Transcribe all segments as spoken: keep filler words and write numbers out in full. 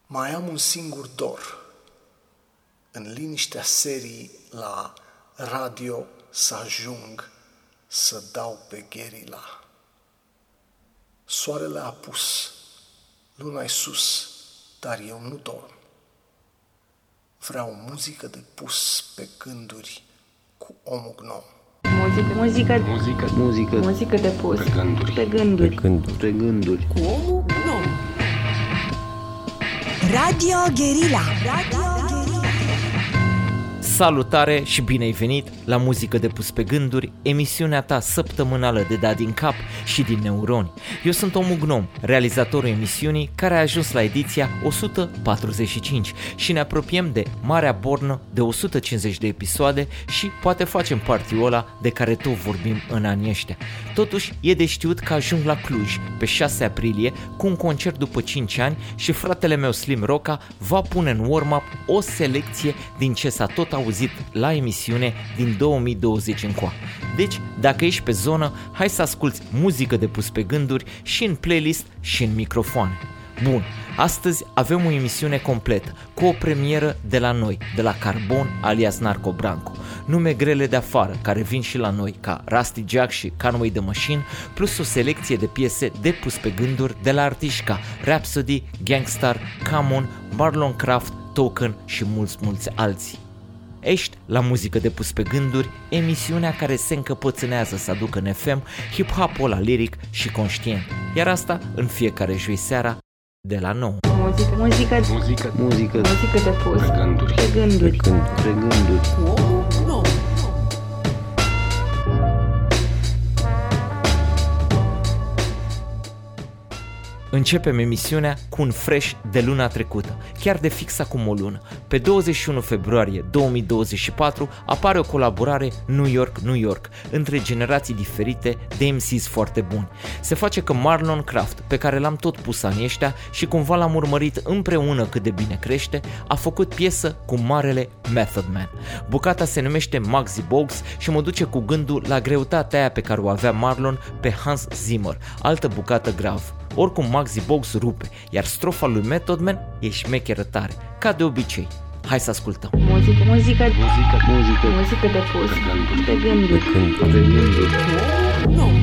Mai am un singur dor, în liniștea serii la radio să ajung să dau pe gherila. Soarele a apus, luna-i sus, dar eu nu dorm. Vreau muzică de pus pe gânduri cu omul gnom. Muzică, muzică, muzică, muzică, muzică de pus pe gânduri, pe gânduri, pe gânduri, pe gânduri. cu omul gnom. Radio Guerilla. Radio Guerilla. Salutare și bine ai venit la Muzică de pus pe gânduri, emisiunea ta săptămânală de dat din cap și din neuroni. Eu sunt Omul Gnom, realizatorul emisiunii care a ajuns la ediția o sută patruzeci și cinci și ne apropiem de Marea Bornă de o sută cincizeci de episoade și poate facem party-ul ăla de care tot vorbim în anii ăștia. Totuși e de știut că ajung la Cluj pe șase aprilie cu un concert după cinci ani și fratele meu Slim Roca va pune în warm-up o selecție din ce s-a tot auzit la emisiune din două mii douăzeci încoa. Deci, dacă ești pe zonă, hai să asculți muzică de pus pe gânduri și în playlist și în microfoane. Bun, astăzi avem o emisiune completă, cu o premieră de la noi, de la Carbon alias Narco Branco, nume grele de afară care vin și la noi, ca Rusty Jack și Conway the Machine, plus o selecție de piese de pus pe gânduri de la artiști ca Rhapsody, Gangstar, Common, Marlon Craft, Token și mulți, mulți alții. Ești la Muzică de pus pe gânduri, emisiunea care se încăpățânează să aducă în F M hip-hop-ul ăla liric și conștient, iar asta în fiecare joi seara de la nouă. Muzică, muzică, Muzică, muzică, muzică de pus pe gânduri, pe gânduri, pe gânduri, pe gânduri. cu omul gnom. Începem emisiunea cu un fresh de luna trecută, chiar de fix acum o lună. Pe douăzeci și unu februarie două mii douăzeci și patru apare o colaborare New York-New York între generații diferite de M Cs foarte buni. Se face că Marlon Craft, pe care l-am tot pus anii ăștia și cumva l-am urmărit împreună cât de bine crește, a făcut piesă cu marele Method Man. Bucata se numește Maxi Bogues și mă duce cu gândul la greutatea aia pe care o avea Marlon pe Hans Zimmer, altă bucată grav. Oricum Maxi Bogues rupe, iar strofa lui Method Man e șmecheră tare, ca de obicei. Hai să ascultăm. Muzică, muzică, Muzică, muzică, muzică de pus pe gânduri, pe gânduri, pe gânduri, pe gânduri. cu omul gnom.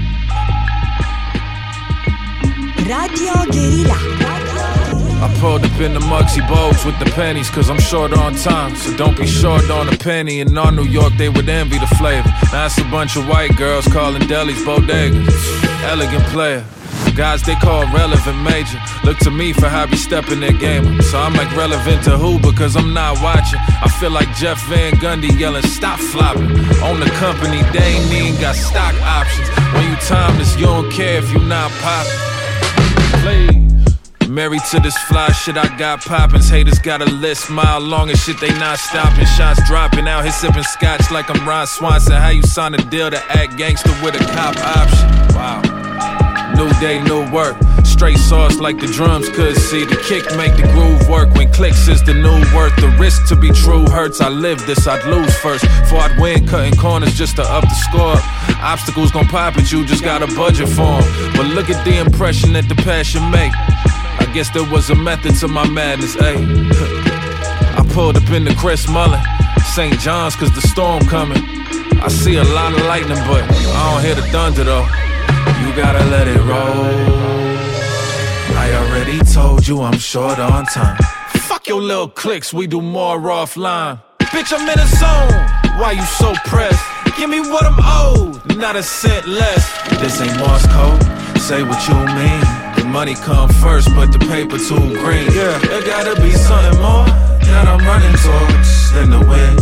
Radio Guerilla. I pulled up in the Muggsy Bogues with the pennies cause I'm short on time. So don't be short on a penny. In all New York they would envy the flavor. Now it's a bunch of white girls calling delis bodegas. Elegant player. Guys they call relevant major. Look to me for how I be stepping their game up. So I'm like relevant to who because I'm not watching. I feel like Jeff Van Gundy yelling stop flopping. Own the company, they ain't even got stock options. When you timeless, you don't care if you not popping. Please. Married to this fly shit I got poppins. Haters got a list mile long and shit they not stopping. Shots dropping out here sipping scotch like I'm Ron Swanson. How you sign a deal to act gangster with a cop option? Wow. New day, new work. Straight sauce like the drums could see. The kick make the groove work. When clicks is the new worth. The risk to be true hurts. I live this, I'd lose first. Before I'd win, cutting corners just to up the score. Obstacles gon' pop at you, just got a budget for 'em. But look at the impression that the passion make. I guess there was a method to my madness, ayy. I pulled up in the Chris Mullin, Saint John's cause the storm coming. I see a lot of lightning but I don't hear the thunder though. You gotta let it roll. I already told you I'm short on time. Fuck your little clicks, we do more offline. Bitch, I'm in a zone. Why you so pressed? Give me what I'm owed, not a cent less. This ain't Morse code, say what you mean. The money come first, but the paper too green. Yeah, there gotta be something more that I'm running towards than the wind.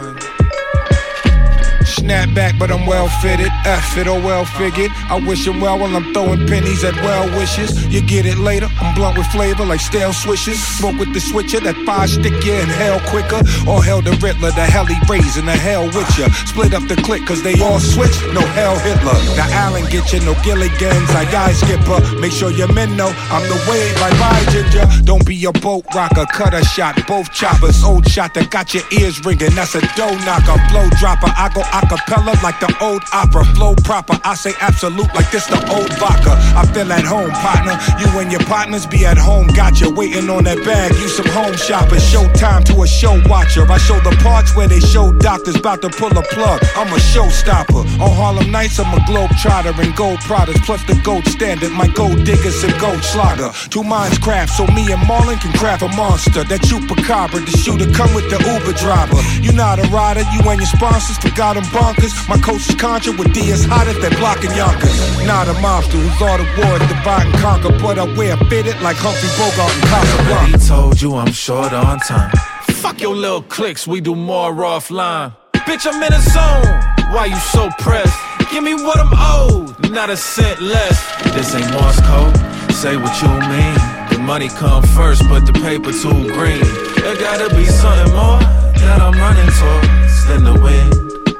Snap back, but I'm well fitted. F it or well figured. I wish him well while I'm throwing pennies at well wishes. You get it later. I'm blunt with flavor like stale swishes. Smoke with the switcher, that fire stick you in hell quicker. Or hell the Riddler, the hell he raising the hell with ya. Split up the clique cause they all switch. No hell Hitler. The Allen get you, no Gilligans. I eye skipper. Make sure your men know I'm the way. Bye bye ginger. Don't be be a boat rocker, cutter shot, both choppers. Old shot that got your ears ringing, that's a dough knocker. Flow dropper, I go acapella like the old opera. Flow proper, I say absolute like this the old vodka. I feel at home, partner. You and your partners be at home, gotcha. Waiting on that bag, you some home shoppers. Show time to a show watcher. I show the parts where they show doctors about to pull a plug. I'm a showstopper. On Harlem Nights, I'm a globe trotter and gold products. Plus the gold standard, my gold diggers and gold slaughter. Two minds craft, so me and Marlon can craft a monster. That chupacabra, the shooter come with the Uber driver. You not a rider, you and your sponsors forgot them bonkers. My coach is Contra with D as hot as that blocking Yonkers. Not a mobster who thought of war is divide and conquer, but I wear fitted like Humphrey Bogart and Casablanca. He told you I'm short on time. Fuck your little clicks, we do more offline. Bitch, I'm in a zone. Why you so pressed? Give me what I'm owed, not a cent less. This ain't Morse code, say what you mean. The money come first, but the paper too green. There gotta be something more that I'm running towards than the wind.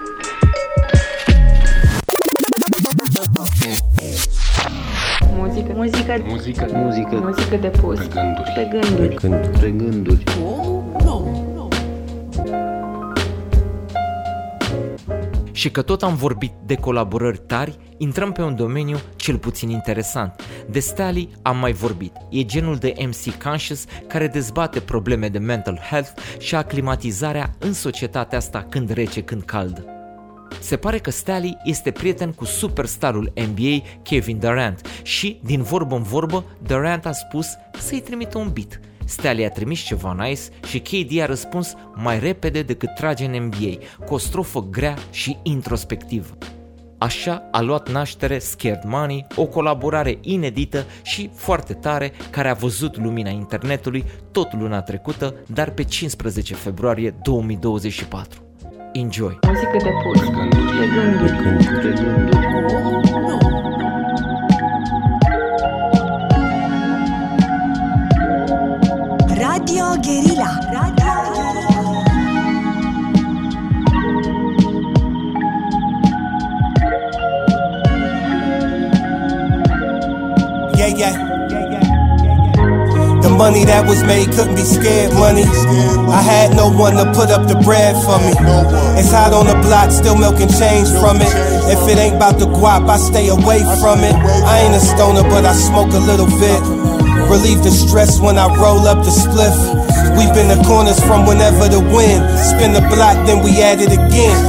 Muzică, muzică, Muzică, muzică, muzică de pus pe gânduri, pe gânduri. pe gânduri, pe gânduri. Și că tot am vorbit de colaborări tari, intrăm pe un domeniu cel puțin interesant. De Stali am mai vorbit. E genul de M C conscious care dezbate probleme de mental health și aclimatizarea în societatea asta când rece, când caldă. Se pare că Stali este prieten cu superstarul N B A Kevin Durant și, din vorbă în vorbă, Durant a spus să-i trimită un beat. Stali a trimis ceva nice și K D a răspuns mai repede decât trage în N B A, cu o strofă grea și introspectivă. Așa a luat naștere Scared Money, o colaborare inedită și foarte tare care a văzut lumina internetului tot luna trecută, dar pe cincisprezece februarie două mii douăzeci și patru. Enjoy! Muzică de pus pe gânduri. Pe gânduri, pe gânduri. Radio Guerilla. Radio Yeah, yeah. The money that was made couldn't be scared money. I had no one to put up the bread for me. It's hot on the block, still milking change from it. If it ain't about the guap, I stay away from it. I ain't a stoner, but I smoke a little bit. Relieve the stress when I roll up the spliff. Weep in the corners from whenever the wind. Spin the block, then we at it again.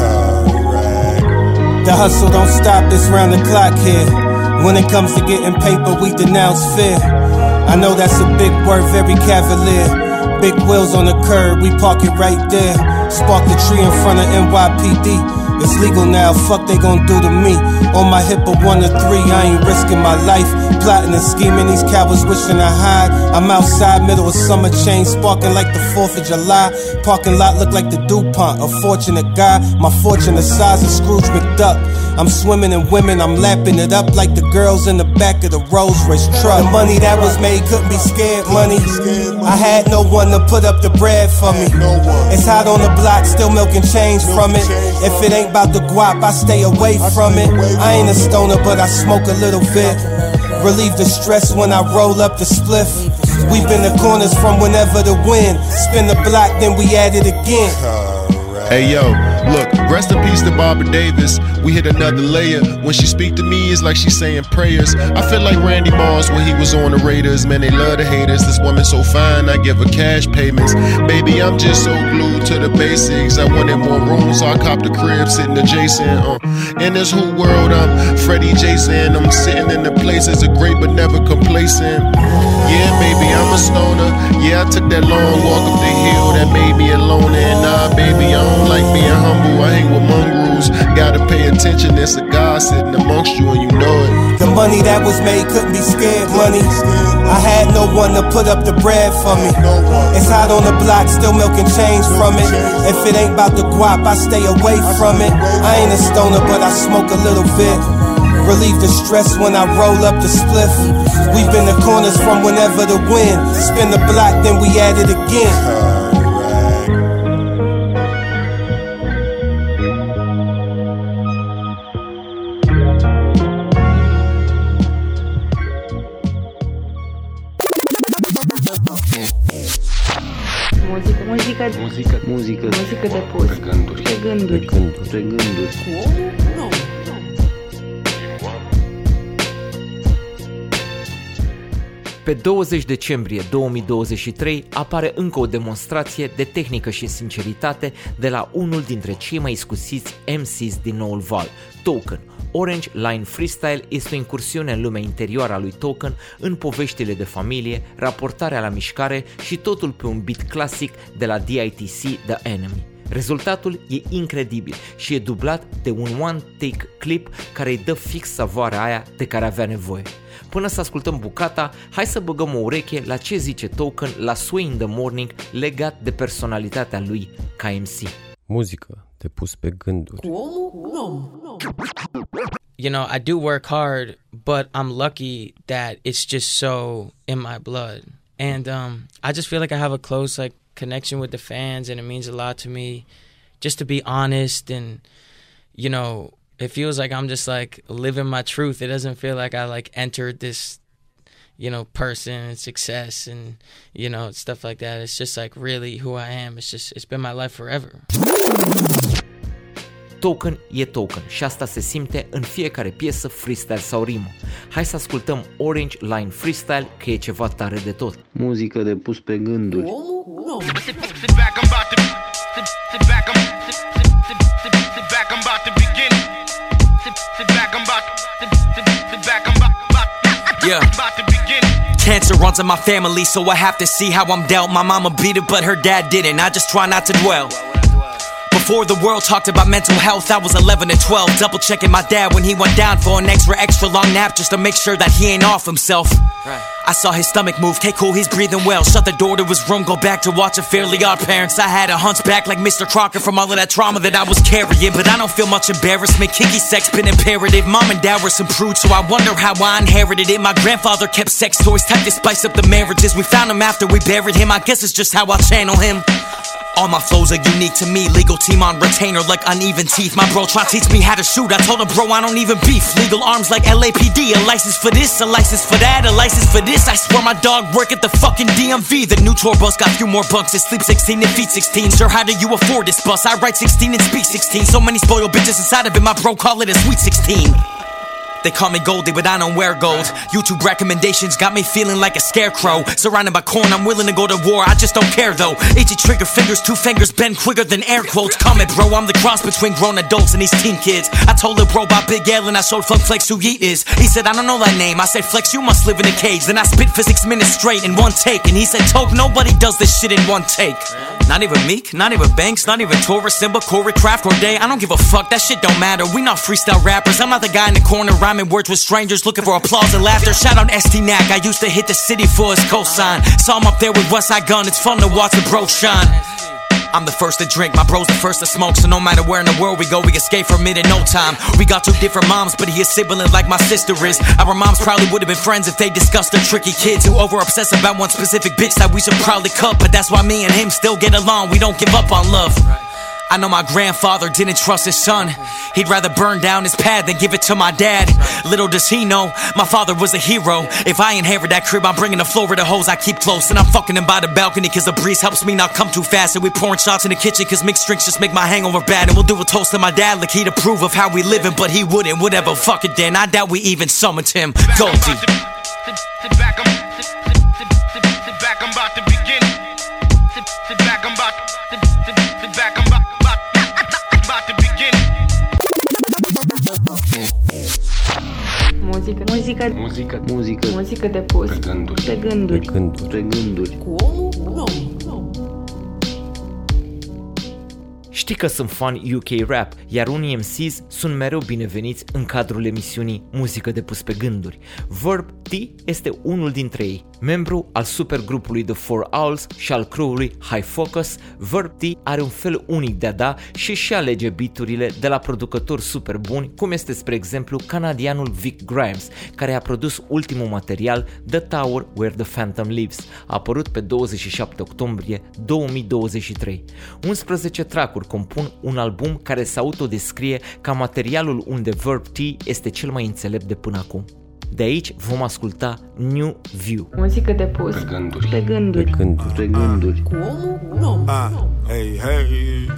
The hustle don't stop, it's round the clock here. When it comes to getting paper, we denounce fear. I know that's a big word, very cavalier. Big wheels on the curb, we park it right there. Spark the tree in front of N Y P D. It's legal now, fuck they gon' do to me. On my hip of one to three, I ain't risking my life. Plotting and scheming, these cowards wishing I hide. I'm outside, middle of summer, chain sparking like the fourth of July. Parking lot look like the DuPont, a fortunate guy. My fortune the size of Scrooge McDuck. I'm swimming in women, I'm lapping it up like the girls in the back of the Rolls Royce truck. The money that was made couldn't be scared money. I had no one to put up the bread for me. It's hot on the block, still milking change from it. If it ain't about the guap, I stay away from it. I ain't a stoner, but I smoke a little bit. Relieve the stress when I roll up the spliff. Weep in the corners from whenever the wind. Spin the block, then we at it again. Hey yo, look, rest in peace to Barbara Davis. We hit another layer. When she speak to me, it's like she's saying prayers. I feel like Randy Moss when he was on the Raiders. Man, they love the haters. This woman so fine, I give her cash payments. Baby, I'm just so glued to the basics. I wanted more room, so I copped the crib sitting adjacent. Uh. In this whole world, I'm Freddie Jason. I'm sitting in the places of great but never complacent. Yeah, baby, I'm a stoner. Yeah, I took that long walk up the hill that made me a loner. And nah, baby, I don't like being humble. I hang with mongrels. Gotta pay attention, there's a God sitting amongst you and you know it. The money that was made couldn't be scared money. I had no one to put up the bread for me. It's hot on the block, still milking change from it. If it ain't about the guap, I stay away from it. I ain't a stoner, but I smoke a little bit. Relieve the stress when I roll up the spliff. Weep in the corners from whenever the wind. Spin the block, then we at it again. Muzică, muzică, Muzică, muzică, muzică de pus. pe gânduri, Pe gânduri. pe gânduri, pe gânduri. Pe douăzeci decembrie două mii douăzeci și trei apare încă o demonstrație de tehnică și sinceritate de la unul dintre cei mai iscusiți M Cs din noul val, Token. Orange Line Freestyle este o incursiune în lumea interioară a lui Token, în poveștile de familie, raportarea la mișcare și totul pe un beat clasic de la D I T C The Enemy. Rezultatul e incredibil și e dublat de un one-take clip care îi dă fix savoarea aia de care avea nevoie. Până să ascultăm bucata, hai să băgăm o ureche la ce zice Token la Sway in the Morning legat de personalitatea lui ca M C. Muzică de pus pe gânduri. You know, I do work hard, but I'm lucky that it's just so in my blood. And um, I just feel like I have a close like connection with the fans, and it means a lot to me just to be honest. And you know, it feels like I'm just like living my truth. It doesn't feel like I like entered this, you know, person and success and, you know, stuff like that. It's just like really who I am. It's just, it's been my life forever. Token e Token și asta se simte în fiecare piesă, freestyle sau rimă. Hai să ascultăm Orange Line Freestyle, că e ceva tare de tot. Muzică de pus pe gânduri. Yeah. Cancer runs in my family, so I have to see how I'm dealt. My mama beat it, but her dad didn't. I just try not to dwell. Before the world talked about mental health, I was eleven and twelve, double checking my dad when he went down for an extra extra long nap just to make sure that he ain't off himself. Right. I saw his stomach move, take cool, he's breathing well. Shut the door to his room, go back to watching Fairly Odd Parents. I had a hunchback like Mister Crocker from all of that trauma that I was carrying, but I don't feel much embarrassment. Kinky sex been imperative. Mom and dad were some prudes, so I wonder how I inherited it. My grandfather kept sex toys tight to spice up the marriages. We found him after we buried him. I guess it's just how I channel him. All my flows are unique to me. Legal team on retainer like uneven teeth. My bro tried to teach me how to shoot. I told him, bro, I don't even beef. Legal arms like L A P D. A license for this, a license for that, a license for this. I swear my dog work at the fucking D M V. The new tour bus got few more bunks. It sleep sixteen and feet sixteen. Sir, how do you afford this bus? I write sixteen and speak sixteen. So many spoiled bitches inside of it. My bro call it a sweet sixteen. They call me Goldie, but I don't wear gold. YouTube recommendations got me feeling like a scarecrow. Surrounded by corn, I'm willing to go to war. I just don't care though. Itchy trigger fingers, two fingers bend quicker than air quotes. Comment, bro, I'm the cross between grown adults and these teen kids. I told little bro about Big L and I showed Funk Flex who Yeet is. He said, I don't know that name. I said, Flex, you must live in a cage. Then I spit for six minutes straight in one take. And he said, Toke, nobody does this shit in one take. Not even Meek, not even Banks, not even Taurus, Simba, Corey, Craft, or Day. I don't give a fuck, that shit don't matter. We not freestyle rappers. I'm not the guy in the corner rhyming words with strangers looking for applause and laughter. Shout out S T Nack, I used to hit the city for his cosign. Saw him up there with Westside Gun, it's fun to watch the bro shine. I'm the first to drink, my bro's the first to smoke. So no matter where in the world we go, we escape from it in no time. We got two different moms, but he a sibling like my sister is. Our moms probably would have been friends if they discussed the tricky kids who over-obsess about one specific bitch that we should probably cut. But that's why me and him still get along, we don't give up on love. I know my grandfather didn't trust his son. He'd rather burn down his pad than give it to my dad. Little does he know, my father was a hero. If I inherit that crib, I'm bringing the Florida hoes I keep close. And I'm fucking him by the balcony cause the breeze helps me not come too fast. And we pouring shots in the kitchen cause mixed drinks just make my hangover bad. And we'll do a toast to my dad like he'd approve of how we living. But he wouldn't, whatever, fuck it then. I doubt we even summoned him. Goldie. Sit back, I'm about to begin. Sit back, I'm about Sit back, I'm about Muzică, muzică, Muzică, muzică, muzică de pus. pe gânduri, Pe gânduri. pe gânduri, pe gânduri. Știi că sunt fan U K rap, iar unii M Cs sunt mereu bineveniți în cadrul emisiunii Muzică de pus pe gânduri. Verb T este unul dintre ei. Membru al supergrupului The Four Owls și al crew-ului High Focus, Verb T are un fel unic de a da și își alege beaturile de la producători super buni, cum este spre exemplu canadianul Vic Grimes, care a produs ultimul material The Tower Where the Phantom Lives, apărut pe douăzeci și șapte octombrie două mii douăzeci și trei. unsprezece track-uri compun un album care se autodescrie ca materialul unde Verb T este cel mai înțelept de până acum. De aici vom asculta New View. Muzică de pus Pe gânduri. pe gânduri. Pe gânduri. Pe gânduri. Cu omul nou. Ah, hey, hey.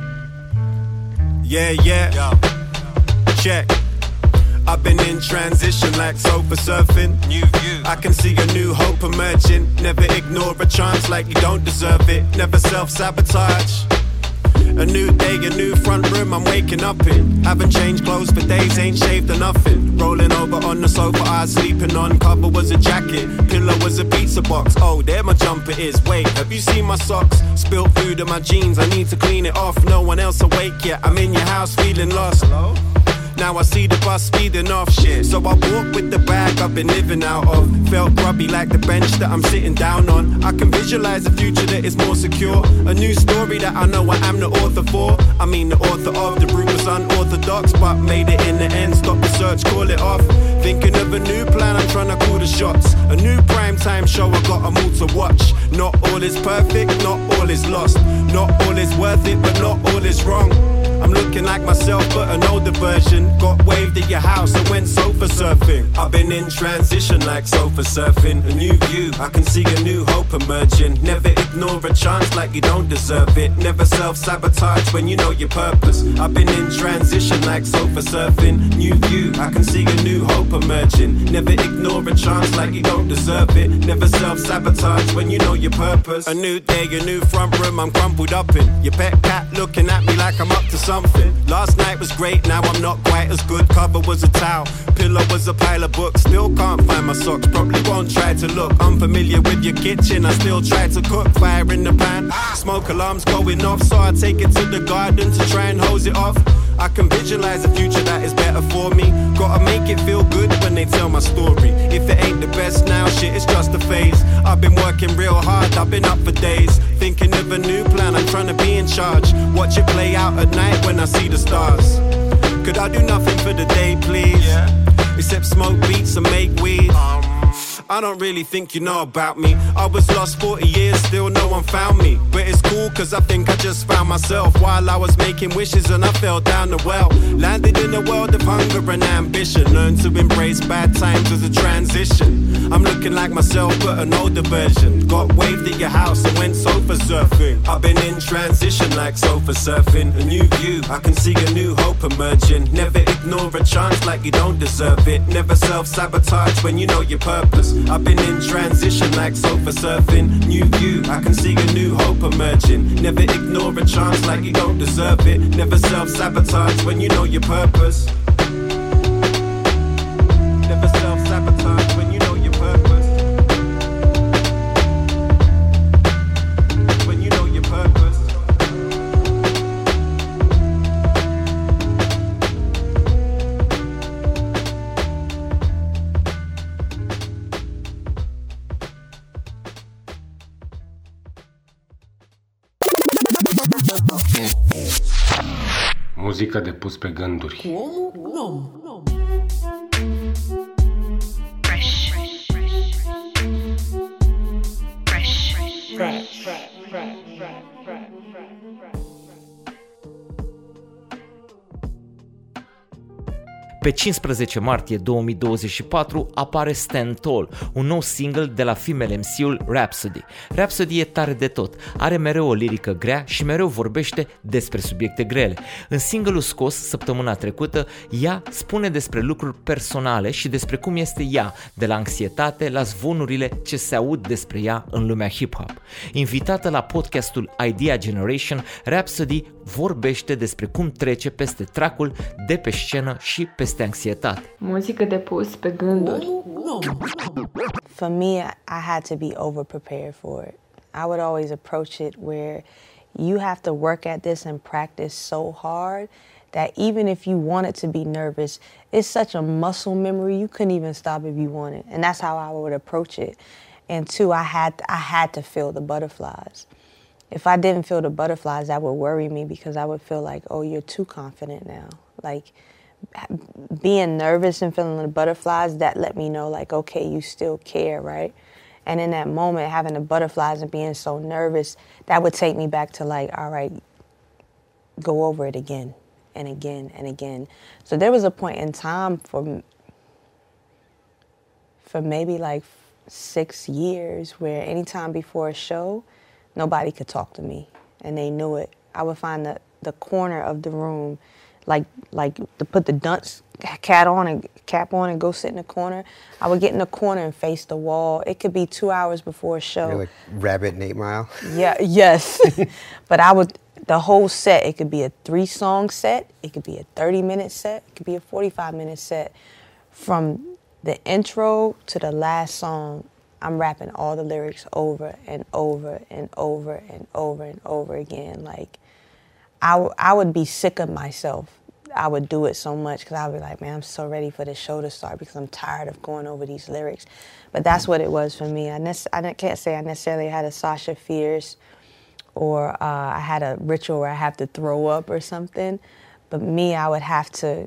Yeah, yeah. Check. I've been in transition like sofa surfing. New view. I can see a new hope emerging. Never ignore a chance like you don't deserve it. Never self-sabotage. A new day, a new front room I'm waking up in. Haven't changed clothes for days, ain't shaved or nothing. Rolling over on the sofa I was sleeping on. Cover was a jacket, pillow was a pizza box. Oh, there my jumper is. Wait, have you seen my socks? Spilled food on my jeans, I need to clean it off. No one else awake yet, I'm in your house feeling lost. Hello? Now I see the bus speeding off shit. So I walk with the bag I've been living out of. Felt grubby like the bench that I'm sitting down on. I can visualize a future that is more secure. A new story that I know I am the author for. I mean the author of. The route was unorthodox, but made it in the end. Stop the search, call it off. Thinking of a new plan, I'm trying to call the shots. A new primetime show, I got a mood to watch. Not all is perfect, not all is lost. Not all is worth it, but not all is wrong. I'm looking like myself, but an older version. Got waved at your house and went sofa surfing. I've been in transition like sofa surfing. A new view, I can see a new hope emerging. Never ignore a chance like you don't deserve it. Never self-sabotage when you know your purpose. I've been in transition like sofa surfing. New view, I can see a new hope emerging. Never ignore a chance like you don't deserve it. Never self-sabotage when you know your purpose. A new day, a new front room I'm crumpled up in. Your pet cat looking at me like I'm up to something. Last night was great, now I'm not quite as good. Cover was a towel, pillow was a pile of books. Still can't find my socks, probably won't try to look. Unfamiliar with your kitchen, I still try to cook. Fire in the pan, smoke alarms going off. So I take it to the garden to try and hose it off. I can visualize a future that is better for me. Gotta make it feel good when they tell my story. If it ain't the best now, shit, it's just a phase. I've been working real hard, I've been up for days. Thinking of a new plan, I'm trying to be in charge. Watch it play out at night when I see the stars. Could I do nothing for the day, please? Yeah. Except smoke beats and make weed. Um, I don't really think you know about me. I was lost forty years, still no one found me. But it's cool cause I think I just found myself while I was making wishes and I fell down the well. Landed in a world of hunger and ambition. Learned to embrace bad times as a transition. I'm looking like myself but an older version. Got waved at your house and went sofa surfing. I've been in transition like sofa surfing. A new view, I can see a new hope emerging. Never ignore a chance like you don't deserve it. Never self-sabotage when you know your purpose. I've been in transition like sofa surfing. New view, I can see a new hope emerging. Never ignore a chance like you don't deserve it. Never self-sabotage when you know your purpose. Never self-sabotage when you know your purpose. When you know your purpose. Muzică de pus pe gânduri. Cu omul nou. Fresh. Fresh. Fresh. Pe cincisprezece martie două mii douăzeci și patru apare Stand Tall, un nou single de la female M C-ul Rapsody. Rapsody e tare de tot, are mereu o lirică grea și mereu vorbește despre subiecte grele. În single-ul scos săptămâna trecută, ea spune despre lucruri personale și despre cum este ea, de la anxietate la zvonurile ce se aud despre ea în lumea hip-hop. Invitată la podcastul Idea Generation, Rapsody vorbește despre cum trece peste track-ul de pe scenă și peste anxietate. Muzică de pus pe gânduri. For me, I had to be over prepared for it. I would always approach it where you have to work at this and practice so hard that even if you wanted to be nervous, it's such a muscle memory, you couldn't even stop if you wanted. And that's how I would approach it. And two, I had I had to feel the butterflies. If I didn't feel the butterflies, that would worry me because I would feel like, oh, you're too confident now. Like, being nervous and feeling the butterflies, that let me know, like, okay, you still care, right? And in that moment, having the butterflies and being so nervous, that would take me back to, like, all right, go over it again and again and again. So there was a point in time for for maybe like six years where anytime before a show, nobody could talk to me, and they knew it. I would find the, the corner of the room, like like to put the dunce cat on and cap on and go sit in the corner. I would get in the corner and face the wall. It could be two hours before a show. You're like Rabbit and eight mile? Yeah, yes. But I would, the whole set, it could be a three-song set, it could be a thirty-minute set, it could be a forty-five-minute set. From the intro to the last song, I'm rapping all the lyrics over and over and over and over and over again. Like, I, w- I would be sick of myself. I would do it so much because I would be like, man, I'm so ready for the show to start because I'm tired of going over these lyrics. But that's what it was for me. I, ne- I can't say I necessarily had a Sasha Fierce or uh, I had a ritual where I have to throw up or something. But me, I would have to,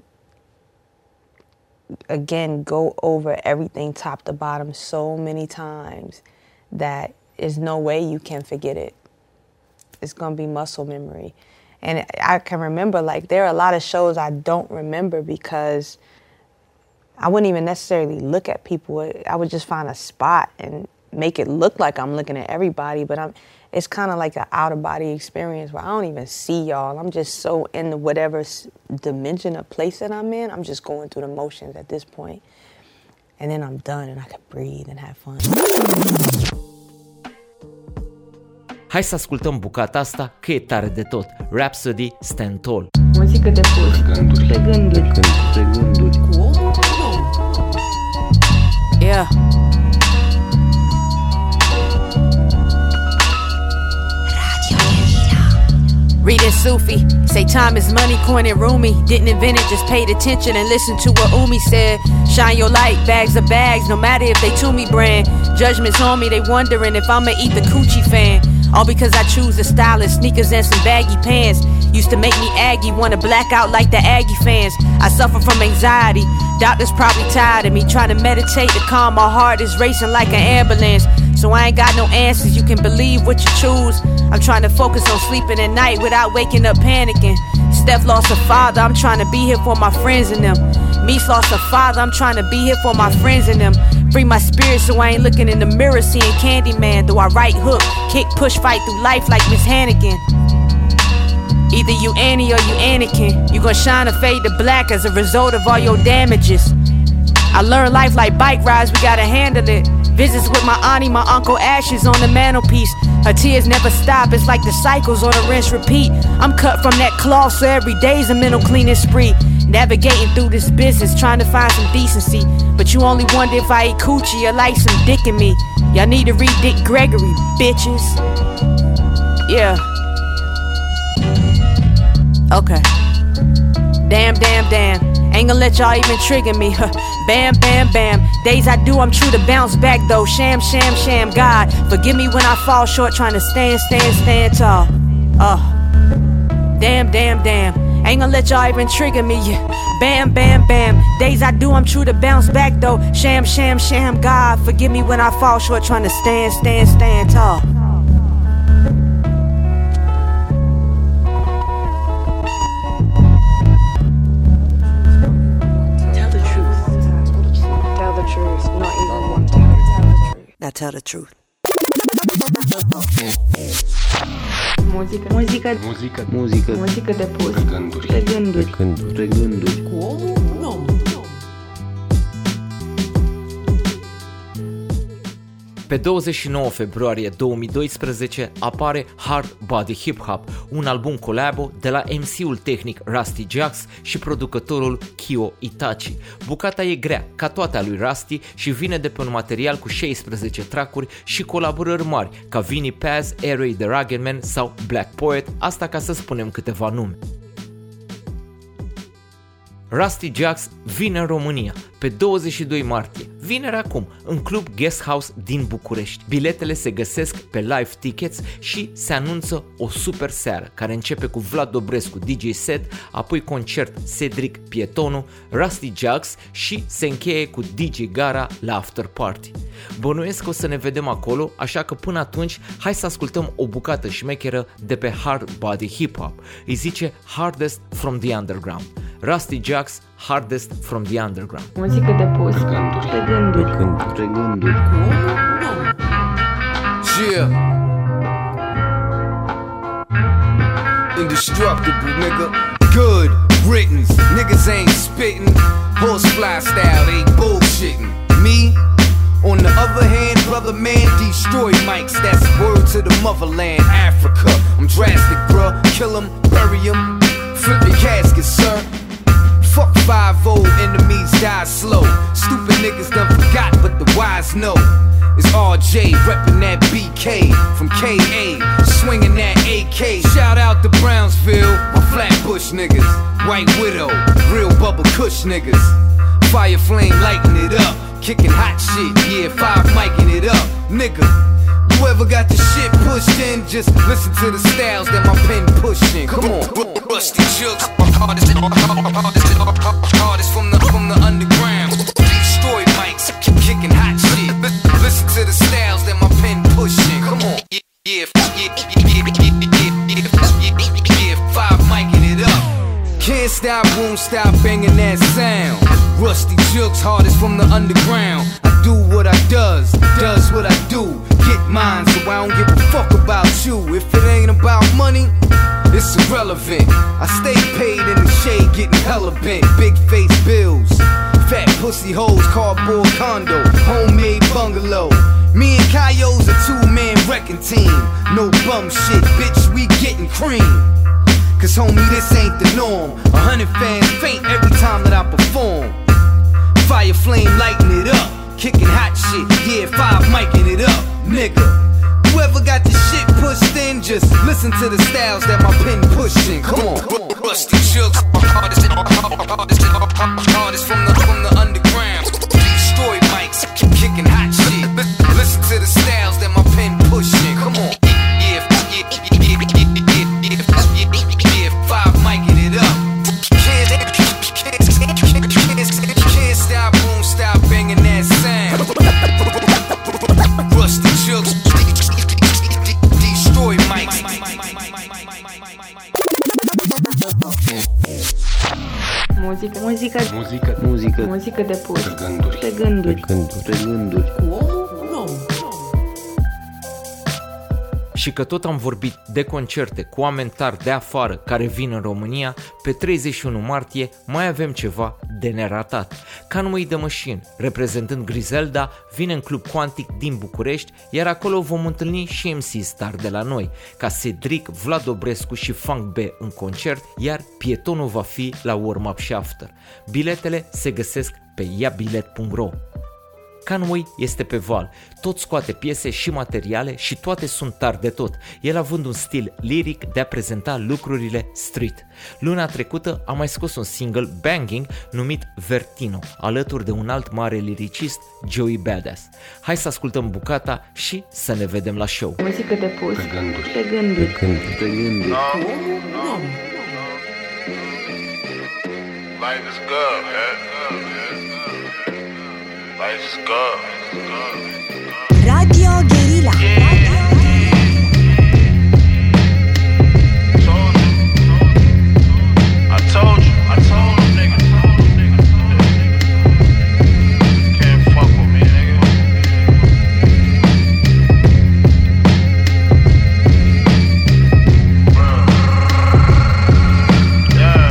again, go over everything top to bottom so many times that there's no way you can forget it. It's going to be muscle memory. And I can remember, like, there are a lot of shows I don't remember because I wouldn't even necessarily look at people. I would just find a spot and make it look like I'm looking at everybody, but I'm, it's kind of like an out-of-body experience where I don't even see y'all. I'm just so in whatever dimension or place that I'm in, I'm just going through the motions at this point. And then I'm done and I can breathe and have fun. Hai să ascultăm bucata asta că e tare de tot. Rhapsody Stand Tall. Muzică de pus pe gânduri. Pe gânduri. Pe gânduri. Yeah. Reading Sufi, say time is money, coin and Rumi. Didn't invent it, just paid attention and listened to what Umi said. Shine your light, bags of bags, no matter if they Toomey brand. Judgments on me, they wondering if I'ma eat the coochie fan. All because I choose the stylish sneakers and some baggy pants. Used to make me aggy, wanna black out like the Aggie fans. I suffer from anxiety, doctors probably tired of me. Trying to meditate to calm my heart is racing like an ambulance. So I ain't got no answers, you can believe what you choose. I'm trying to focus on sleeping at night without waking up panicking. Steph lost a father, I'm trying to be here for my friends and them. Meese lost a father, I'm trying to be here for my friends and them. Free my spirit so I ain't looking in the mirror seeing Candyman. Though I right hook, kick, push, fight through life like Miss Hannigan. Either you Annie or you Anakin. You gon' shine or fade to black as a result of all your damages. I learned life like bike rides, we gotta handle it. Visits with my auntie, my uncle, ashes on the mantelpiece. Her tears never stop, it's like the cycles on a rinse repeat. I'm cut from that cloth, so every day's a mental cleaning spree. Navigating through this business, trying to find some decency. But you only wonder if I eat coochie or like some dick in me. Y'all need to read Dick Gregory, bitches. Yeah. Okay. Damn, damn, damn. Ain't gonna let y'all even trigger me. Bam, bam, bam. Days I do, I'm true to bounce back though. Sham, sham, sham. God, forgive me when I fall short, trying to stand, stand, stand tall. Uh. Damn, damn, damn. Ain't gonna let y'all even trigger me. Bam, bam, bam. Days I do, I'm true to bounce back though. Sham, sham, sham. God, forgive me when I fall short, trying to stand, stand, stand tall. Now tell the truth. Muzică. Muzică. Muzică. Muzică. Muzică de pus pe gânduri. Pe gânduri. Pe gânduri. Pe gânduri. Pe douăzeci și nouă februarie două mii doisprezece apare Hard Body Hip Hop, un album collabo de la M C-ul tehnic Rusty Jax și producătorul Kyo Itachi. Bucata e grea, ca toate a lui Rusty, și vine de pe un material cu șaisprezece track-uri și colaborări mari, ca Vinnie Paz, Airray the Rugged Man sau Black Poet, asta ca să spunem câteva nume. Rusty Jax vine în România pe douăzeci și doi martie, vineri acum, în Club Guest House din București. Biletele se găsesc pe Live Tickets și se anunță o super seară care începe cu Vlad Dobrescu D J set, apoi concert Cedric Pietonu, Rusty Jax și se încheie cu D J Gara la after party. Bănuiesc că o să ne vedem acolo, așa că până atunci hai să ascultăm o bucată șmecheră de pe Hard Body Hip Hop. Îi zice Hardest from the Underground. Rusty Jacks, Hardest from the Underground. Muzică de pus pe gânduri. Pe gânduri. Pe gânduri. Yeah. Indestructible, nigga. Good riddance. Niggas ain't spittin'. Horsefly style, they bullshittin'. Me? On the other hand, brother man, destroy mics. That's word to the motherland, Africa. I'm drastic, bruh. Kill 'em, bury 'em. Flip your casket, sir. Fuck five oh, enemies die slow. Stupid niggas done forgot, but the wise know. It's R J reppin' that B K from K A, swinging that A K. Shout out to Brownsville, my Flatbush niggas. White Widow, real Bubba Kush niggas. Fire flame lighting it up, kicking hot shit, yeah, five micing it up, nigga. You ever got the shit pushed in? Just listen to the styles that my pen pushin'. Come on, Rusty Jugs, hardest, hardest from the from the underground. Destroy mics, kicking hot shit. Listen to the styles that my pen pushin'. Come on, yeah, yeah, yeah, yeah, yeah, five micing it up. Can't stop, won't stop banging that sound. Rusty Jugs, hardest from the underground. I do what I does, does what I do. Get mine, so I don't give a fuck about you. If it ain't about money, it's irrelevant. I stay paid in the shade, getting hella bent. Big face bills, fat pussy hoes, cardboard condo, homemade bungalow. Me and Kayo's a two-man wrecking team. No bum shit, bitch, we getting cream. Cause homie, this ain't the norm. A hundred fans faint every time that I perform. Fire flame lighting it up, kicking hot shit, yeah, five micing it up, nigga. Whoever got the shit pushed in, just listen to the styles that my pen pushin'. Come on, Rusty Jugs, hardest, hardest, hardest from the from the underground. Destroy mics, kicking hot shit. Listen to the styles that my pen pushin'. Come on, yeah, yeah, yeah, yeah, yeah, yeah, five micing it up. Can't, can't, can't, can't stop, won't stop banging that sound. Rusty Jugs, destroy mics. Muzică, muzică, Muzică, muzică, muzică de pus pe gânduri. pe gânduri. Pe gânduri. Pe gânduri. Și că tot am vorbit de concerte cu oameni tari de afară care vin în România, pe treizeci și unu martie mai avem ceva de neratat. Conway The Machine, reprezentând Griselda, vine în Club Quantic din București, iar acolo vom întâlni și M C Star de la noi, ca Cedric, Vlad Dobrescu și Funk B în concert, iar pietonul va fi la warm-up și after. Biletele se găsesc pe iabilet punct ro. Conway este pe val, tot scoate piese și materiale și toate sunt tari de tot, el având un stil liric de a prezenta lucrurile street. Luna trecută a mai scos un single banging numit Vertino, alături de un alt mare liricist, Joey Badass. Hai să ascultăm bucata și să ne vedem la show. Muzică de pus Pe gânduri. pe gânduri. Pe gânduri. Pe gânduri. Life is good, man. Life is good. Radio Guerilla. I told you, I told them niggas. Can't fuck with me, nigga. Yeah.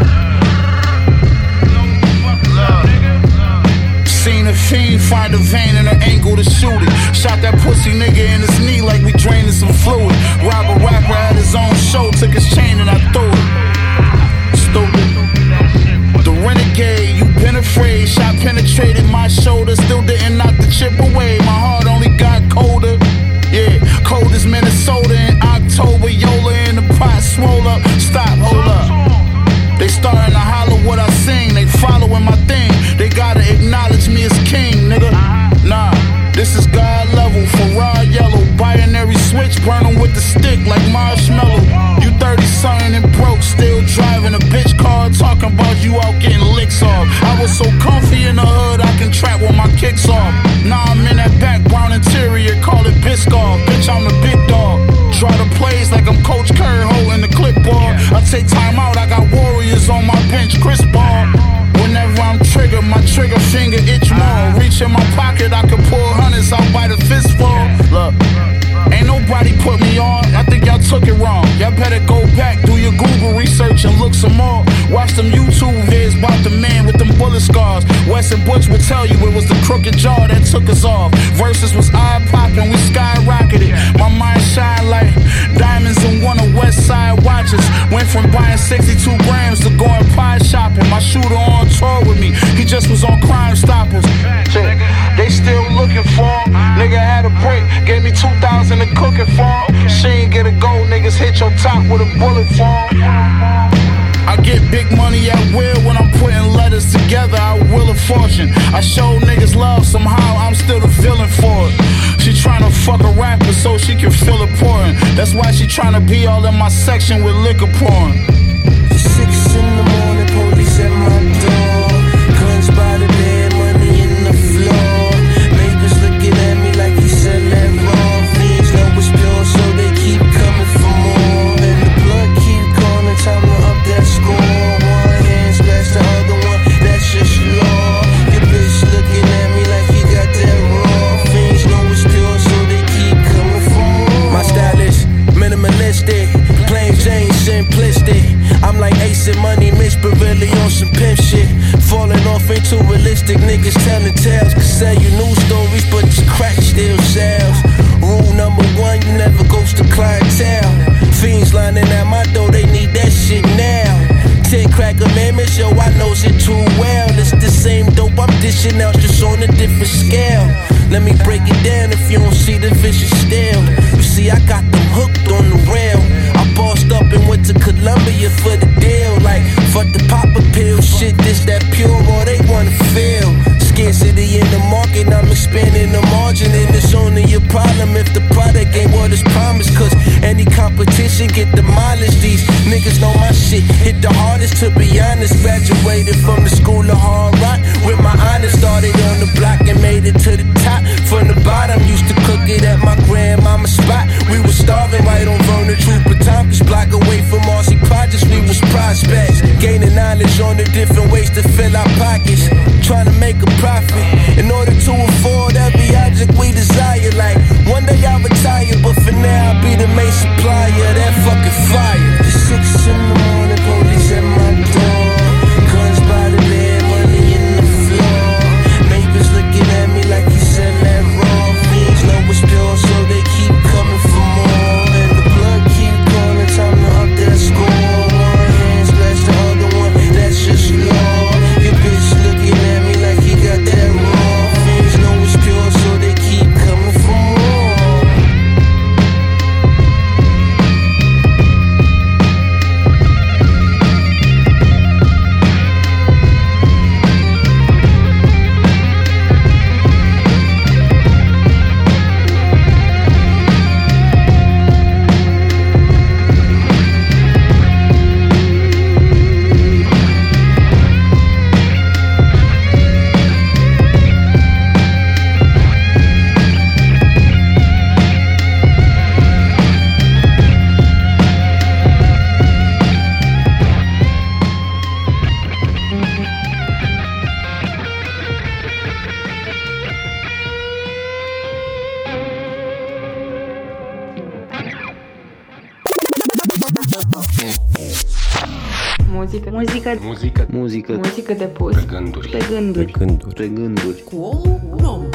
Seen a fiend find a vein in her ankle to shoot it. Shot that pussy nigga in his knee like we draining some fluid. Rob a rapper at his own show, took his chain and I threw it. Stupid. The renegade, you been afraid. Shot penetrated my shoulder, still didn't knock the chip away. My heart only got colder. Yeah, cold as Minnesota in October. Yola in the pot, swole up. Stop, hold up. They starting to holler what I sing. They following my thing. They gotta acknowledge me as king, nigga. Nah, this is God level for raw yellow. Binary switch, burn 'em with the stick like marshmallow. You thirty something and broke, still driving a bitch car, talking about you out getting licks off. I was so comfy in the hood, I can trap with my kicks off. Now I'm in that back brown interior, call it Biscoff. Bitch, I'm the big dog. Draw the plays like I'm Coach Kerr holding the clipboard. I take time out, I got warriors on my bench. bench, Chris Paul. Whenever I'm triggered, my trigger finger itch more. Reach in my pocket, I can pull hundreds out by the fistful. Look, ain't nobody put me on. I think y'all took it wrong. Y'all better go back, do your Google research and look some more. Watch them YouTube vids about the man with them bullet scars. Wes and Butch will tell you it was the crooked jaw that took us off. Versus was eye-popping, we skyrocketed. My mind shine like diamonds in one of West Side watches. Went from buying sixty-two grams to going pie shopping. My shooter on tour with me, he just was on Crime Stoppers. They still looking for him. Nigga had a break, gave me two thousand to cook it for him. She ain't get a go, niggas hit your top with a bullet for him. I get big money at will when I'm putting letters together. I will a fortune. I show niggas love somehow. I'm still the villain for it. She tryna fuck a rapper so she can feel important. That's why she tryna be all in my section with liquor pouring. Six in the morning, police at my door. Guns by the bed, money in the floor. Neighbors looking at me like he said that wrong. Fiends know it's pure, so they keep coming for more. And the blood keep calling, time to up that score. One hand scratch the other one, that's just law. Your bitch looking at me like he got that raw. Fiends know it's pure, so they keep coming for more. My style is minimalistic, plain Jane simplistic. I'm like Ace and Money, Mitch, but really on some pimp shit. Falling off into realistic niggas telling tales. Could sell you news stories, but this crack still sells. Rule number one, you never ghost the clientele. Fiends lining at my door, they need that shit now. Ten crack amendments, yo, I knows it too well. It's the same dope I'm dishing out, just on a different scale. Let me break it down if you don't see the vicious still. You see, I got them hooked on the rail. I bossed up and went to Columbia for the deal. Like, fuck the popper pill shit, this that pure, all they wanna feel. Scarcity in the market, I'm expanding the margin. And it's only a problem if the product ain't what it's promised. Cause any competition get demolished. These niggas know my shit hit the hardest, to be honest. Graduated from the school of hard rock with my honors. Started on the block and made it to the top. From the bottom, used to cook it at my grandmama's spot. We was starving right on Vernon Trooper Tompkins block away from Marcy Projects. We was prospects, gaining knowledge on the different ways to fill our pockets. Trying to make a profit in order to afford every object we desire. Like, one day I'll retire, but for now I'll be the main supplier. That fucking fire. It's six in the morning, police at my door. Guns by the bed, money in the floor. Neighbors looking at me like he said that wrong. Fiends know it's pure, so they keep coming for more. And the blood keep calling, time to up that score. One hand scratch the other one, that's just law. Your bitch looking at me like he got that raw. Fiends know it's pure, so they keep coming for more. Muzică. Muzică. Muzică. Muzică. Muzică de pus. Pe gânduri. Pe gânduri. Pe gânduri. Pe gânduri. Cu un om.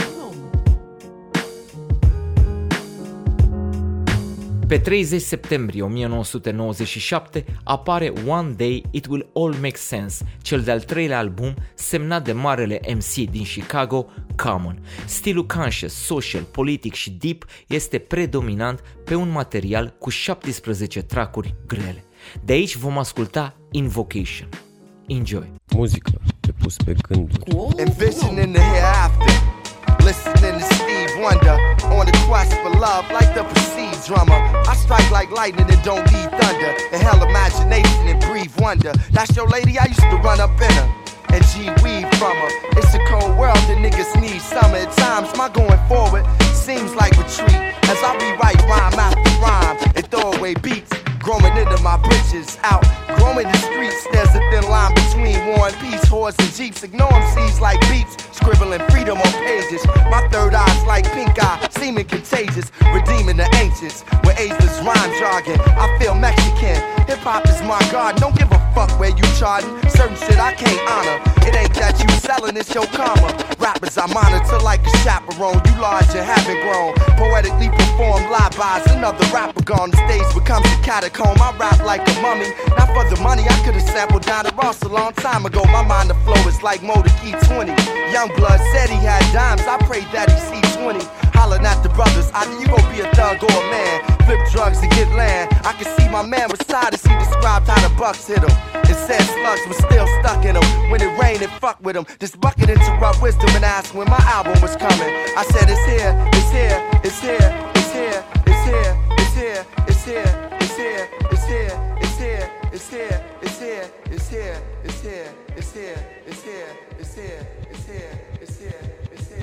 Pe treizeci septembrie o mie nouă sute nouăzeci și șapte apare One Day It Will All Make Sense, cel de-al treilea album semnat de marele M C din Chicago, Common. Stilul conscious, social, politic și deep este predominant pe un material cu șaptesprezece trackuri grele. De aici vom asculta Invocation. Enjoy! Muzică de pus pe gânduri. Envisioning the hereafter, listening to Steve Wonder on the quest for love like the perceived drummer. I strike like lightning and don't need thunder. Inhale imagination and breathe wonder. That's your lady, I used to run up in her and G-weave from her. It's a cold world that niggas need summer. At times my going forward seems like retreat as I rewrite rhyme after rhyme and throw away beats growing into my britches out. Roaming the streets, there's a thin line between war and peace. Whores and jeeps, ignore them seeds like beats. Scribbling freedom on pages. My third eye's like pink eye, seeming contagious. Redeeming the ancients with ageless rhyme jargon. I feel Mexican, hip-hop is my garden. Don't give a fuck where you charting. Certain shit I can't honor. It ain't that you selling, it's your karma. Rappers I monitor like a chaperone. You large and haven't grown. Poetically perform live-bys. Another rapper gone. The stage becomes a catacomb. I rap like a mummy. Not for the money, I could've sampled down at Ross a long time ago. My mind to flow is like Motor Key twenty. Young Blood said he had dimes. I prayed that he see twenty. Hollering at the brothers. Either you gon' be a thug or a man. Flip drugs to get land. I can see my man was tired as he described how the bucks hit him. It said slugs was still stuck in him. When it rained, it fucked with him. This bucket interrupt wisdom and asked when my album was coming. I said it's here, it's here, it's here, it's here, it's here, it's here, it's here, it's here, it's here, it's here, it's here, it's here, it's here, it's here, it's here, it's here, it's here, it's here, it's here, it's here.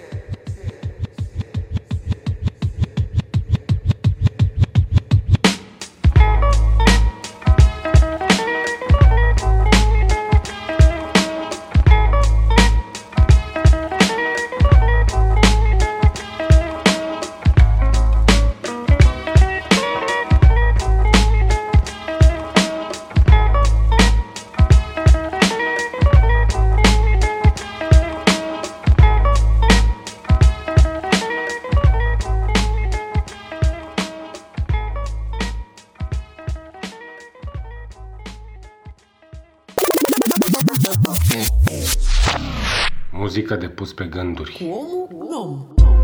Muzică de pus pe gânduri. Cu omul gnom.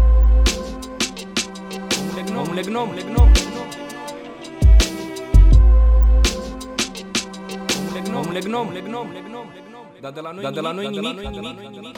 Omule gnom, omule gnom. Omule gnom, omule gnom. Dar de la noi, dar de la noi nimic, nimic.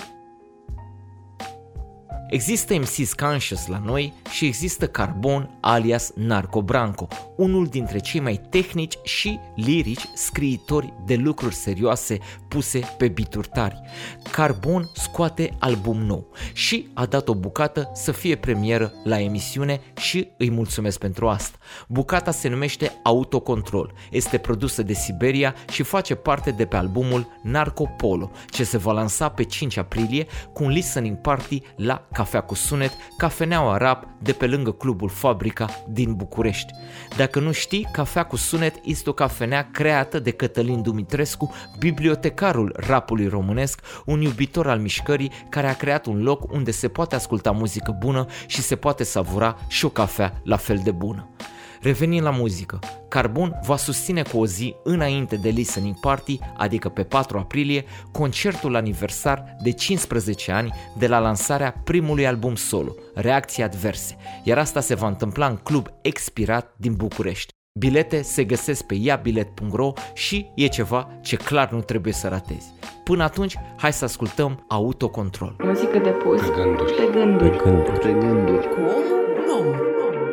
Există M Cs Conscious la noi și există Carbon alias Narco Branco, unul dintre cei mai tehnici și lirici scriitori de lucruri serioase puse pe beat-uri tari. Carbon scoate album nou și a dat o bucată să fie premieră la emisiune și îi mulțumesc pentru asta. Bucata se numește Autocontrol, este produsă de Siberia și face parte de pe albumul Narco Polo, ce se va lansa pe cinci aprilie cu un listening party la Cafea cu Sunet, Cafeneaua Rap de pe lângă Clubul Fabrica din București. Dacă nu știi, Cafea cu Sunet este o cafenea creată de Cătălin Dumitrescu, bibliotecarul rapului românesc, un iubitor al mișcării care a creat un loc unde se poate asculta muzică bună și se poate savura și o cafea la fel de bună. Revenind la muzică, Carbon va susține cu o zi înainte de listening party, adică pe patru aprilie, concertul aniversar de cincisprezece ani de la lansarea primului album solo, Reacții Adverse, iar asta se va întâmpla în Club Expirat din București. Bilete se găsesc pe iabilet punct ro și e ceva ce clar nu trebuie să ratezi. Până atunci, hai să ascultăm Autocontrol. Muzică de pus pe gânduri. Pe gânduri. Pe gânduri. Pe gânduri. Cu omul gnom.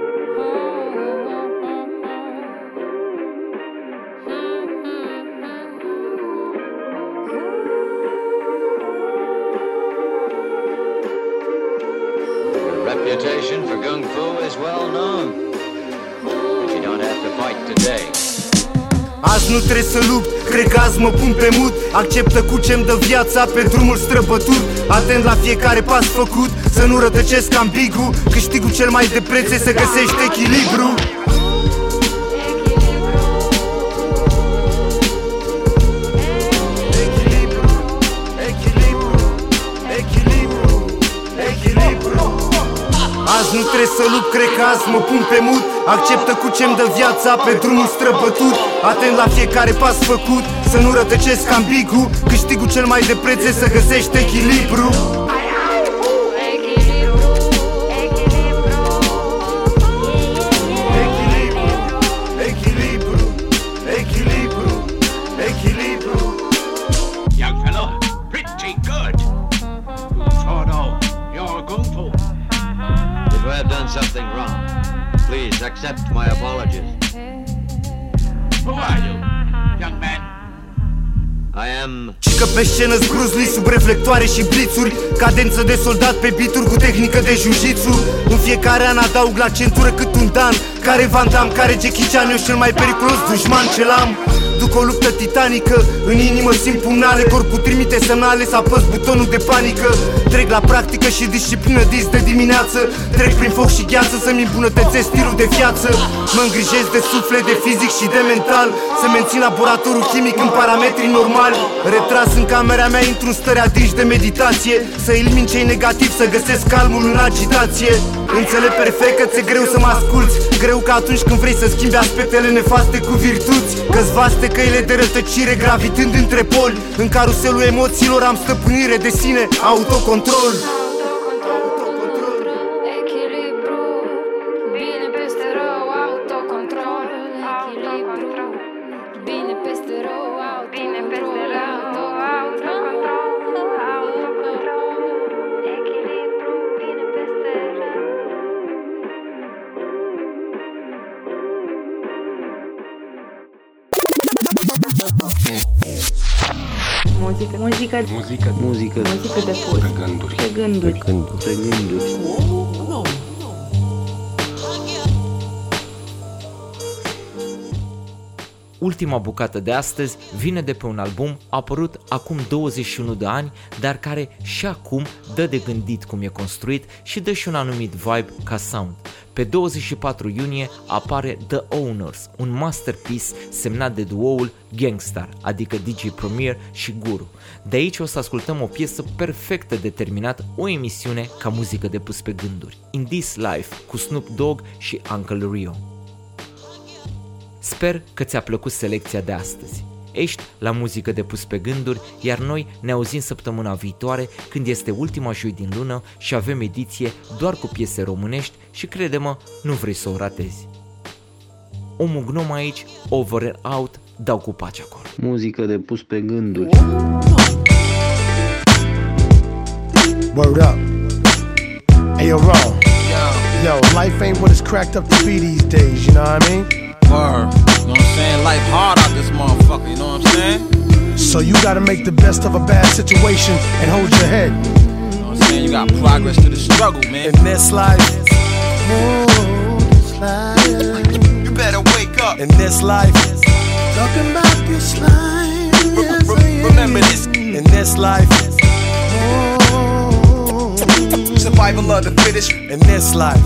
Reputation for Kung Fu is well known. You don't have to fight today. Azi nu trebuie să lupt, cred că azi mă pun pe mut. Acceptă cu ce-mi dă viața pe drumul străbătut. Atent la fiecare pas făcut, să nu rătăcesc ambigu. Câștigul cel mai de preț e să găsești echilibru. Azi nu trebuie să lupt, cred că azi mă pun pe mut. Acceptă cu ce-mi dă viața pe drumul străbătut. Atent la fiecare pas făcut, să nu rătăcesc ambigu. Câștigul cel mai de preț e să găsești echilibru. Young fellow, pretty good. You sure know your Kung Fu. If I have done something wrong, please accept my apologies. Who are you, young man? I am... Și că pe scenă-s Bruce Lee sub reflectoare și blițuri, cadență de soldat pe beat-uri cu tehnică de jiu-jitsu. În fiecare an adaug la centură cât un dan. Care Van Damme, care Jackie Chan, eu cel mai periculos dușman ce l-am. duc o luptă titanică. În inimă simt pumnale, corpul trimite semnale, să apăs butonul de panică. Trec la practică și disciplină dis de dimineață. Trec prin foc și gheață să-mi îmbunătățesc stilul de viață. Mă îngrijesc de suflet, de fizic și de mental, să mențin laboratorul chimic în parametri normali. Retras în camera mea, intru în stări adânci de meditație, să elimin cei negativi, să găsesc calmul în agitație. Înțeleg perfect că ți-e greu să mă asculți, greu ca atunci când vrei să schimbi aspectele nefaste cu virtuți. Că-ți vaste căile de rătăcire, gravitând între poli. În caruselul emoțiilor am stăpânire de sine, autocontrol. Muzică, muzică, Muzică, muzică, muzică de pus pe gânduri. pe gânduri. Pe gânduri. Pe gânduri. Ultima bucată de astăzi vine de pe un album apărut acum douăzeci și unu de ani, dar care și acum dă de gândit cum e construit și dă și un anumit vibe ca sound. Pe douăzeci și patru iunie apare The Owners, un masterpiece semnat de duoul Gangstar, adică D J Premier și Guru. De aici o să ascultăm o piesă perfectă de terminat o emisiune ca muzică de pus pe gânduri, In This Life, cu Snoop Dogg și Uncle Rio. Sper că ți-a plăcut selecția de astăzi. Ești la muzică de pus pe gânduri, iar noi ne auzim săptămâna viitoare, când este ultima joi din lună și avem ediție doar cu piese românești și, crede-mă, nu vrei să o ratezi. Omul Gnom aici, over and out, dau cu pace acolo. Muzică de pus pe gânduri. Word up. Hey, yo, Ron. Yo, life ain't what it's cracked up to be these days, you know what I mean? Word. You know what I'm saying? Life hard out this motherfucker, you know what I'm saying? So you gotta make the best of a bad situation and hold your head. You know what I'm saying? You got progress to the struggle, man. In this life, oh, this life, you better wake up. In this life, talking about this life, yes, Re- remember this. In this life, oh, survival of the fittest. In this life,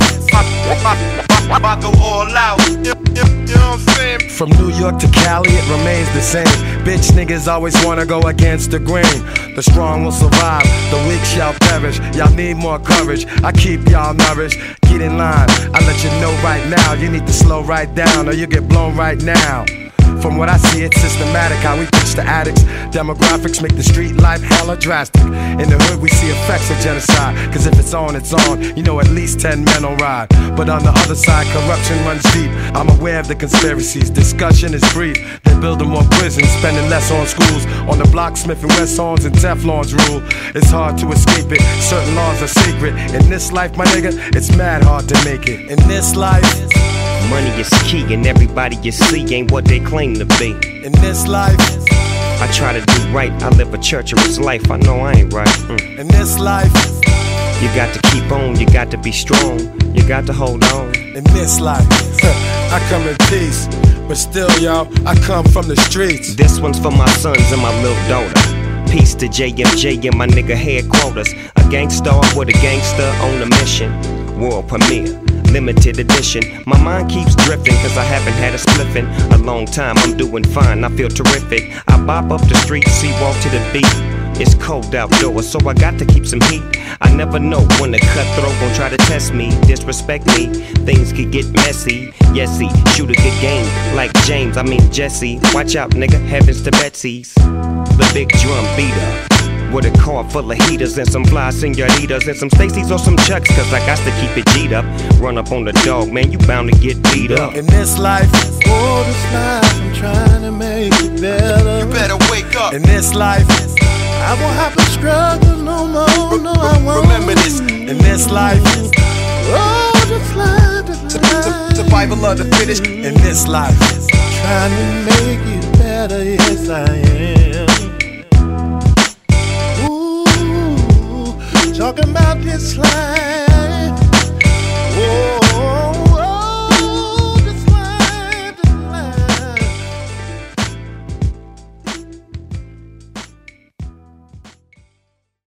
I go all out. You know what I'm saying? From New York to Cali, it remains the same. Bitch niggas always wanna go against the grain. The strong will survive, the weak shall perish. Y'all need more courage, I keep y'all nourished. Get in line, I let you know right now. You need to slow right down or you get blown right now. From what I see, it's systematic how we pitch the addicts. Demographics make the street life hella drastic. In the hood we see effects of genocide, cause if it's on, it's on. You know at least ten men will ride. But on the other side, corruption runs deep. I'm aware of the conspiracies, discussion is brief. They're building more prisons, spending less on schools. On the block, Smith and West Horns and Teflon's rule. It's hard to escape it, certain laws are secret. In this life, my nigga, it's mad hard to make it. In this life, money is key and everybody you see ain't what they claim to be. In this life, I try to do right, I live a treacherous life, I know I ain't right. Mm. In this life, you got to keep on, you got to be strong, you got to hold on. In this life, I come in peace, but still y'all, I come from the streets. This one's for my sons and my little daughter. Peace to J M J and my nigga headquarters. A gangster with a gangster on a mission. World premiere, limited edition. My mind keeps drifting cause I haven't had a spliffin' a long time. I'm doing fine, I feel terrific. I bop up the street, see walk to the beat. It's cold outdoors, so I got to keep some heat. I never know when the cutthroat gon' try to test me, disrespect me. Things could get messy. Yes, he shoot a good game like James, I mean Jesse. Watch out, nigga, heavens to Betsy's. The big drum beater with a car full of heaters and some fly senoritas and some Stacy's or some Chucks, cause I got to keep it G'd up. Run up on the dog, man, you bound to get beat up. In this life, oh, this life, I'm trying to make it better. You better wake up. In this life, I won't have to struggle no more, no I won't. Remember this. In this life, oh, this life, this life, survival of the fittest. In this life, trying to make it better, yes I am. Talking about this life.